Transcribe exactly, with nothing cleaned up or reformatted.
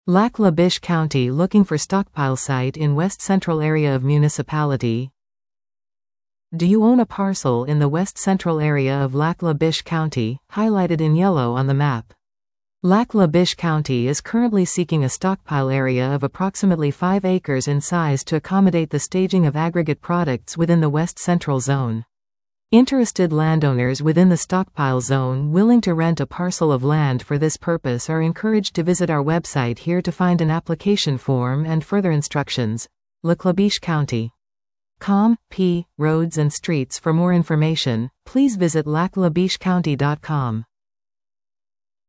Lac La Biche County looking for stockpile site in west central area of municipality. Do you own a parcel in the west central area of Lac La Biche County, highlighted in yellow on the map? Lac La Biche County is currently seeking a stockpile area of approximately five acres in size to accommodate the staging of aggregate products within the west central zone. Interested landowners within the stockpile zone willing to rent a parcel of land for this purpose are encouraged to visit our website here to find an application form and further instructions. Lac La Biche County. Com, P, roads and streets. For more information, please visit lac la biche county dot com.